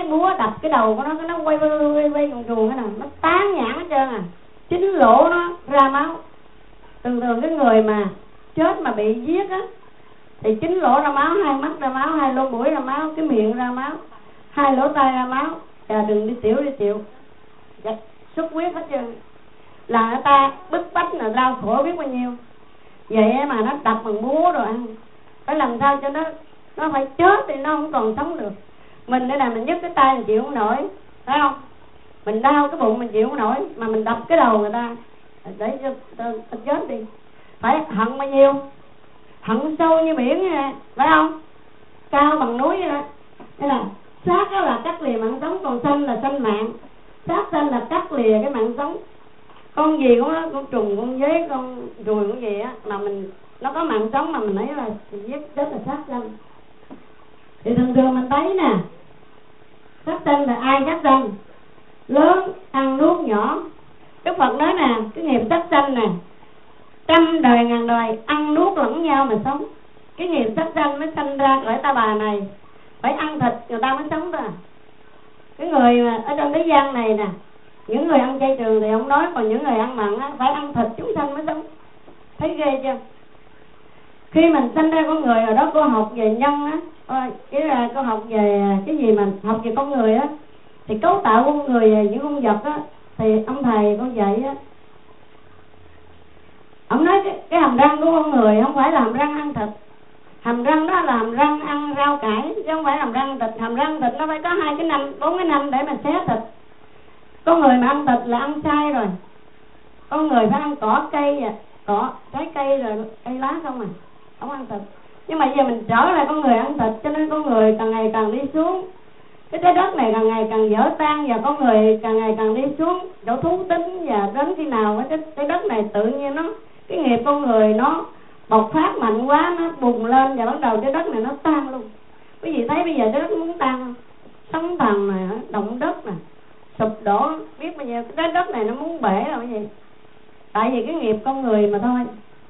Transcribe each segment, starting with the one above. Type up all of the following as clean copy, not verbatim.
búa đập cái đầu của nó quay cuồng cuồng cái nào nó tán nhãn hết trơn à, chính lỗ nó ra máu. Thường cái người mà chết mà bị giết á thì chính lỗ ra máu, hai mắt ra máu, hai lỗ mũi ra máu, cái miệng ra máu, hai lỗ tai ra máu. Đừng đi tiểu xuất huyết hết trơn, là người ta bức bách là đau khổ biết bao nhiêu. Vậy mà nó đập bằng búa rồi ăn, phải làm sao cho nó phải chết thì nó không còn sống được. Mình đây là mình nhấc cái tay mình chịu không nổi, phải không? Mình đau cái bụng mình chịu không nổi, mà mình đập cái đầu người ta để cho ta chết đi. Phải hận bao nhiêu, hận sâu như biển nè, phải không? Cao bằng núi vậy đó. Thế là sát đó là cắt lìa mạng sống, còn sanh là sanh mạng. Sát sanh là cắt lìa cái mạng sống. Con gì cũng đó, con trùng, con dế, con ruồi, con gì á mà mình nó có mạng sống mà mình thấy là giết chết là sát sanh. Thì thường mình thấy nè, sát sanh là ai sát sanh? Lớn ăn nuốt nhỏ. Đức Phật nói nè, cái nghiệp sát sanh nè, trăm đời ngàn đời ăn nuốt lẫn nhau mà sống. Cái nghiệp sát sanh mới sanh ra cõi ta bà này, phải ăn thịt người ta mới sống thôi. Cái người mà ở trong thế gian này nè, những người ăn chay trường thì không nói, còn những người ăn mặn á, phải ăn thịt chúng sanh mới sống. Thấy ghê chưa? Khi mình sanh ra con người rồi đó, cô học về nhân á, cái là cô học về cái gì mà học về con người á, thì cấu tạo con người những con vật á, thì ông thầy con dạy á, ông nói cái hàm răng của con người không phải là hàm răng ăn thịt. Hàm răng đó là hàm răng ăn rau cải, chứ không phải hàm răng thịt. Hàm răng thịt nó phải có 2 cái nanh, 4 cái nanh để mà xé thịt. Con người mà ăn thịt là ăn sai rồi. Con người phải ăn cỏ cây, cỏ trái cây rồi cây lá không à, không ăn thịt. Nhưng mà giờ mình trở lại con người ăn thịt, cho nên con người càng ngày càng đi xuống. Cái trái đất này càng ngày càng vỡ tan, và con người càng ngày càng đi xuống chỗ thú tính. Và đến khi nào cái trái đất này tự nhiên nó, cái nghiệp con người nó bộc phát mạnh quá, nó bùng lên và bắt đầu trái đất này nó tan luôn. Quý vị thấy bây giờ trái đất muốn tan không? Sóng thần này, động đất nè, sụp đổ biết bao nhiêu. Trái đất này nó muốn bể rồi cái gì? Tại vì cái nghiệp con người mà thôi.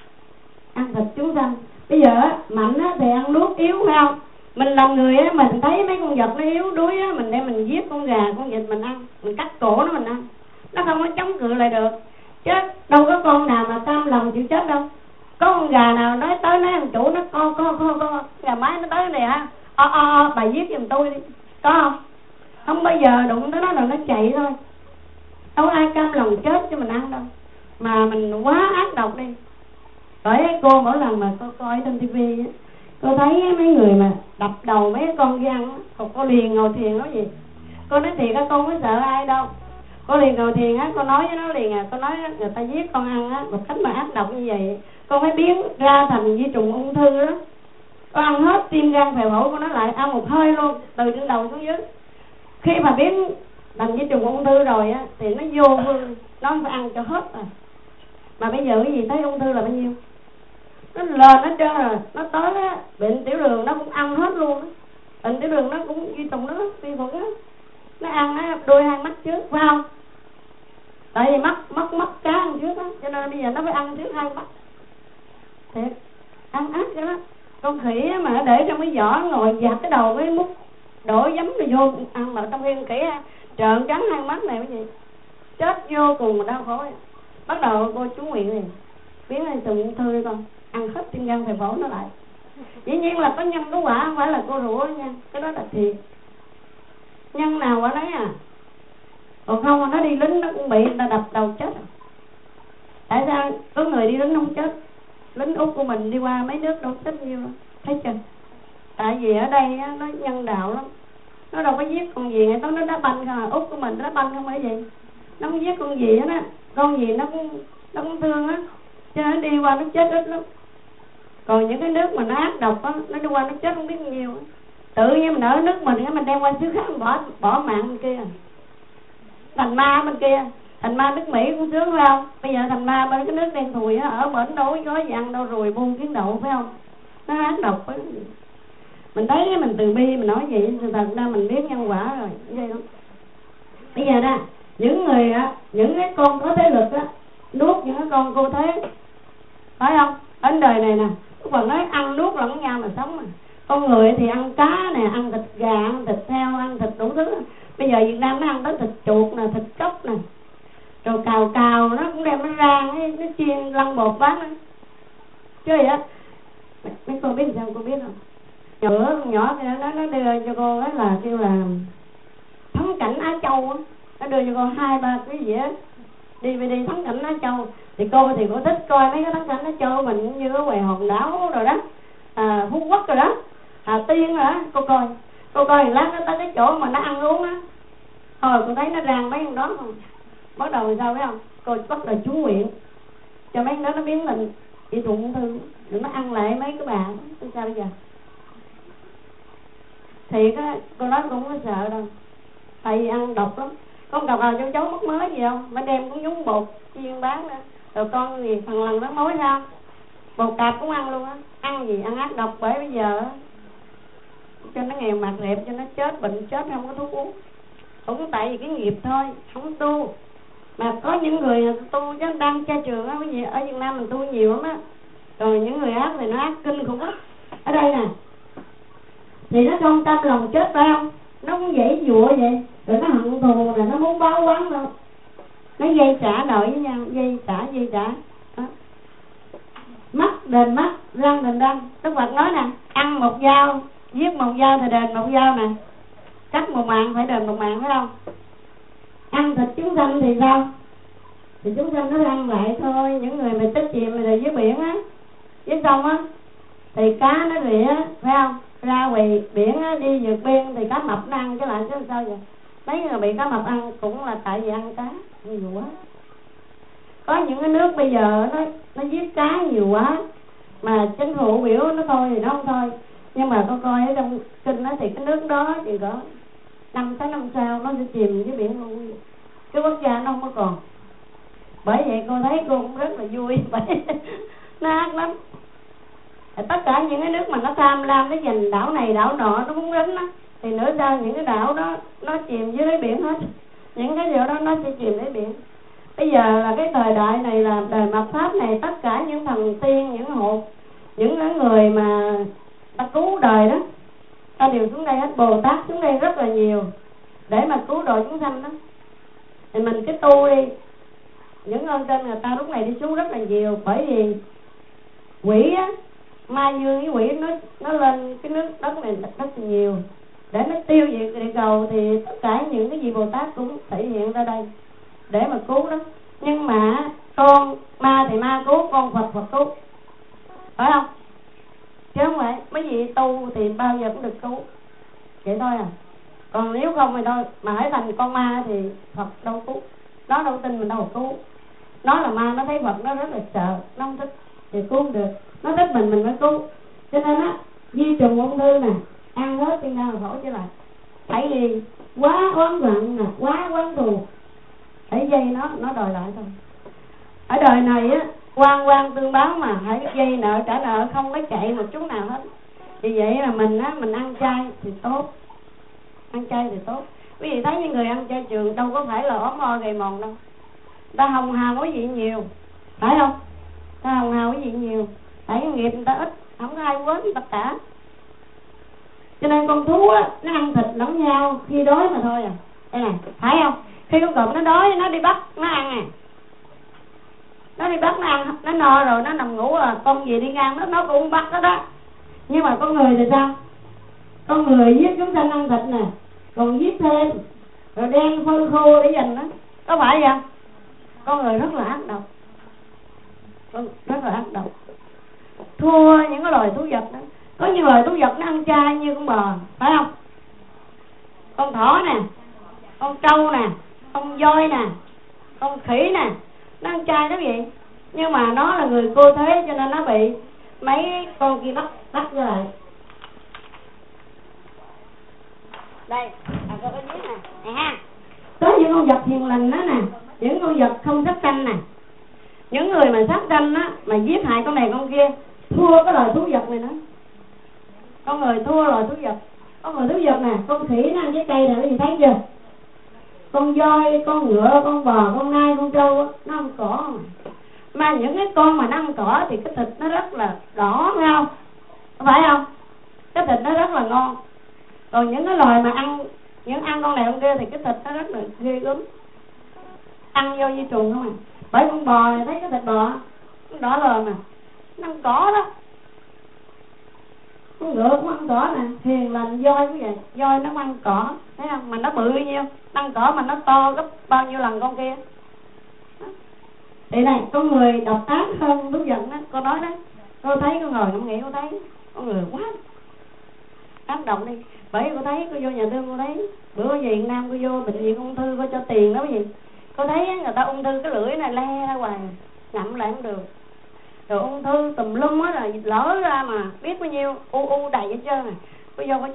Ăn thịt chúng sanh. Bây giờ mạnh thì ăn nuốt, yếu phải không? Mình làm người á, mình thấy mấy con vật nó yếu đuối á, mình đem mình giết con gà, con vịt mình ăn, mình cắt cổ nó mình ăn, nó không có chống cự lại được. Chứ đâu có con nào mà cam lòng chịu chết đâu. Có con gà nào nói tới nói thằng chủ nó co gà mái nó tới này hả? Bà giết giùm tôi đi. Có không? Không bao giờ đụng tới nó rồi nó chạy thôi. Đâu ai cam lòng chết cho mình ăn đâu. Mà mình quá ác độc đi. Bởi cô mỗi lần mà cô coi trên tivi á, cô thấy mấy người mà đập đầu mấy con gian á, còn cô liền ngồi thiền nói gì. Cô nói thiệt á, con có sợ ai đâu. Cô liền ngồi thiền á, cô nói với nó liền cô nói người ta giết con ăn á, một cách mà ác độc như vậy, con phải biến ra thành vi trùng ung thư đó. Con ăn hết tim gan phèo phổi của nó lại, ăn một hơi luôn, từ trên đầu xuống dưới. Khi mà biến thành vi trùng ung thư rồi á, thì nó vô vương, nó phải ăn cho hết rồi. Mà bây giờ cái gì thấy ung thư là bao nhiêu? Nó lên hết trơn rồi, nó tới á, bệnh tiểu đường nó cũng ăn hết luôn á. Bệnh tiểu đường nó cũng vi trùng, nó vi khuẩn á. Nó ăn á, đôi 2 mắt trước, phải không? Tại vì mắt cá ăn trước á, cho nên bây giờ nó phải ăn trước 2 mắt. Thiệt, ăn ác cho nó. Con khỉ á, mà nó để trong cái vỏ ngồi giặt cái đầu với múc đổ giấm rồi vô ăn, mà trong khi con khỉ á, trợn trắng 2 mắt này cái gì? Chết vô cùng mà đau khổ. Bắt đầu cô chú nguyện này, biến lên từ ung thư con, ăn hết tim gan phèo phổi nó lại. Dĩ nhiên là có nhân có quả, không phải là cô rủa nha, cái đó là thiệt. Nhân nào quả đấy à? Còn không mà nó đi lính nó cũng bị người ta đập đầu chết. Tại sao có người đi lính không chết? Lính Úc của mình đi qua mấy nước đâu chết nhiêu, thấy chưa? Tại vì ở đây á, nó nhân đạo lắm. Nó đâu có giết con gì, nó đá banh không à. Úc của mình đá banh không phải gì, nó không giết con gì hết á. Con gì nó cũng thương á, cho nên nó đi qua nó chết ít lắm. Còn những cái nước mà nó ác độc á, nó đi qua nó chết không biết nhiều á. Tự nhiên mình ở nước mình đem qua xứ khác bỏ mạng bên kia, thành ma bên kia. Thành ma nước Mỹ cũng sướng phải không? Bây giờ thành ma bên cái nước đen thùi á, ở bển đâu có gì ăn đâu, rồi buôn kiến đậu phải không? Nó ác độc quá. Mình thấy mình từ bi mình nói vậy, sự thật ra mình biết nhân quả rồi, vậy không? Bây giờ nè, những người á, những cái con có thế lực á, nuốt những cái con cô thế, phải không? Ở đời này nè, Phật nói ăn nuốt lẫn nhau mà sống mà. Con người thì ăn cá nè, ăn thịt gà, ăn thịt heo, ăn thịt đủ thứ. Bây giờ Việt Nam nó ăn tới thịt chuột nè, thịt cóc nè, rồi cào cào nó cũng đem nó rang, nó chiên lăn bột bán nữa. Chứ vậy á, mấy cô biết sao cô biết không? Con nhỏ kia nó đưa cho cô ấy là kêu là Thắng Cảnh Á Châu á, nó đưa cho cô 2-3 cái gì á DVD Thắng Cảnh Á Châu. Thì cô thích coi mấy cái Thắng Cảnh Á Châu mình như ở ngoài Hòn Đảo rồi đó, Phú Quốc rồi đó, Hà Tiên rồi đó. Cô coi thì lát nó tới cái chỗ mà nó ăn uống á, thôi cô thấy nó rang mấy con đó không, bắt đầu sao biết không, cô bắt đầu chú nguyện cho mấy con đó nó biến mình bị thụ ung thư, đừng nó ăn lại mấy cái bà. Sao bây giờ thì cô nói cũng không có sợ đâu, tại vì ăn độc lắm. Con cào cào cho cháu mất mới gì không, mà đem cũng nhúng bột chiên bán nữa. Rồi con gì thằng lần nó mối sao bột cạp cũng ăn luôn á, ăn gì ăn ác độc. Bởi bây giờ cho nó nghèo mạt rẹp, cho nó chết bệnh chết không có thuốc uống, cũng tại vì cái nghiệp thôi, không tu. Mà có những người tu chứ đang tra trường á, cái gì ở Việt Nam mình tu nhiều lắm á. Rồi những người ác thì nó ác kinh khủng lắm. Ở đây nè thì nó không tâm lòng chết phải không, nó cũng dãy dụa vậy, rồi nó hận thù rồi nó muốn báo oán đâu, nó dây trả nợ với nhau, dây trả đó. Mắt đền mắt, răng đền răng. Đức Phật nói nè, ăn một dao, giết một dao thì đền một dao nè, cắt một mạng phải đền một mạng, phải không? Ăn thịt chúng sanh thì sao? Thì chúng sanh nó ăn lại thôi. Những người mà chết chìm rồi dưới biển á, dưới sông á, thì cá nó rỉa, phải không? Ra ngoài biển á, đi vượt biên thì cá mập nó ăn chứ lại chứ sao vậy? Mấy người bị cá mập ăn cũng là tại vì ăn cá nhiều quá. Có những cái nước bây giờ nó giết cá nhiều quá, mà chính phủ biểu nó thôi thì nó không thôi. Nhưng mà con coi ở trong kinh đó thì cái nước đó thì có 5-6 năm sau nó sẽ chìm dưới biển luôn, cái quốc gia nó không có còn. Bởi vậy cô thấy cô cũng rất là vui. Bởi nó ác lắm. Tất cả những cái nước mà nó tham lam, nó giành đảo này đảo nọ, nó muốn đánh á, thì nữa sau những cái đảo đó nó chìm dưới đáy biển hết. Những cái điều đó nó sẽ chìm đáy biển. Bây giờ là cái thời đại này là đời mạt Pháp này, tất cả những thần tiên, những hồn, những cái người mà ta cứu đời đó, ta đều xuống đây hết. Bồ Tát xuống đây rất là nhiều để mà cứu độ chúng sanh đó. Thì mình cái tu đi, những ơn trên người ta lúc này đi xuống rất là nhiều. Bởi vì quỷ á, ma dương với quỷ nó lên cái nước đất này rất là nhiều để nó tiêu diệt địa cầu. Thì tất cả những cái gì Bồ Tát cũng thể hiện ra đây để mà cứu đó. Nhưng mà con ma thì ma cứu, con Phật cứu, phải không? Chứ không phải mấy vị tu thì bao giờ cũng được cứu, vậy thôi à. Còn nếu không thì thôi, mà hãy thành con ma thì Phật đâu cứu. Nó đâu tin mình đâu cứu. Nó là ma, nó thấy Phật nó rất là sợ, nó không thích thì cứu không được. Nó thích mình mới cứu. Cho nên á, di trùng ung thư nè, ăn hết tiên đau khổ trở lại. Tại vì quá oán hận nè, quá oán thù, hãy dây nó đòi lại thôi. Ở đời này á, quan tương báo mà, hãy dây nợ trả nợ, không có chạy một chút nào hết. Vì vậy là mình á, mình ăn chay thì tốt, ăn chay thì tốt. Quý vị thấy những người ăn chay trường đâu có phải là ốm o gầy mòn đâu, ta hồng hào quý vị nhiều, phải không? Ta hồng hào quý vị nhiều, tại cái nghiệp người ta ít, không có ai quên tất cả. Cho nên con thú á, nó ăn thịt lẫn nhau khi đói mà thôi à. Đây này, phải không? Khi con cọp nó đói, nó đi bắt, nó ăn à. Nó đi bắt nó ăn, nó no rồi, nó nằm ngủ à. Con gì đi ngang nó cũng bắt đó đó. Nhưng mà con người thì sao? Con người giết chúng sanh ăn thịt nè, còn giết thêm, rồi đem phân khô để dành đó. Có phải vậy không? Con người rất là ác độc, rất là ác độc, thua những cái loài thú vật đó. Có những loài thú vật nó ăn chay như con bò, phải không? Con thỏ nè, con trâu nè, con voi nè, con khỉ nè, nó ăn chay đó vậy. Nhưng mà nó là người cô thế cho nên nó bị mấy con kia bắt ra lại. Đây, có cái viết nè ha. Có những con vật hiền lành đó nè, những con vật không sát sanh nè. Những người mà sát sanh á, mà giết hại con này con kia, thua cái loài thú vật này nữa. Con người thua loài thú vật. Con người thú vật nè, con khỉ nó ăn trái cây nè, cái gì thấy chưa? Con voi, con ngựa, con bò, con nai, con trâu á, nó ăn cỏ không? Mà những cái con mà nó ăn cỏ thì cái thịt nó rất là đỏ, phải không? Phải không? cái thịt nó rất là ngon. Còn những cái loài mà ăn con này con kia thì cái thịt nó rất là ghê gớm, ăn vô như chuồng không à. Bởi con bò này thấy cái thịt bò nó đỏ lờn nè, nó ăn cỏ đó. Con ngựa cũng ăn cỏ nè, hiền lành. Voi cũng vậy, voi nó ăn cỏ thấy không, mà nó bự nhiêu, ăn cỏ mà nó to gấp bao nhiêu lần con kia. Thì này, con người độc ác hơn thú vật đó. Con nói đó, cô thấy con ngồi con nghĩ, cô thấy con người quá ác động đi. Bởi vì cô thấy, cô vô nhà thương cô thấy bữa về Việt Nam cô vô bệnh viện ung thư, cô cho tiền đó gì. Cô thấy người ta ung thư cái lưỡi này le ra hoài, ngậm lại không được. Rồi ung thư tùm lum á, rồi lỡ ra mà biết bao nhiêu u đầy hết trơn. Cô vô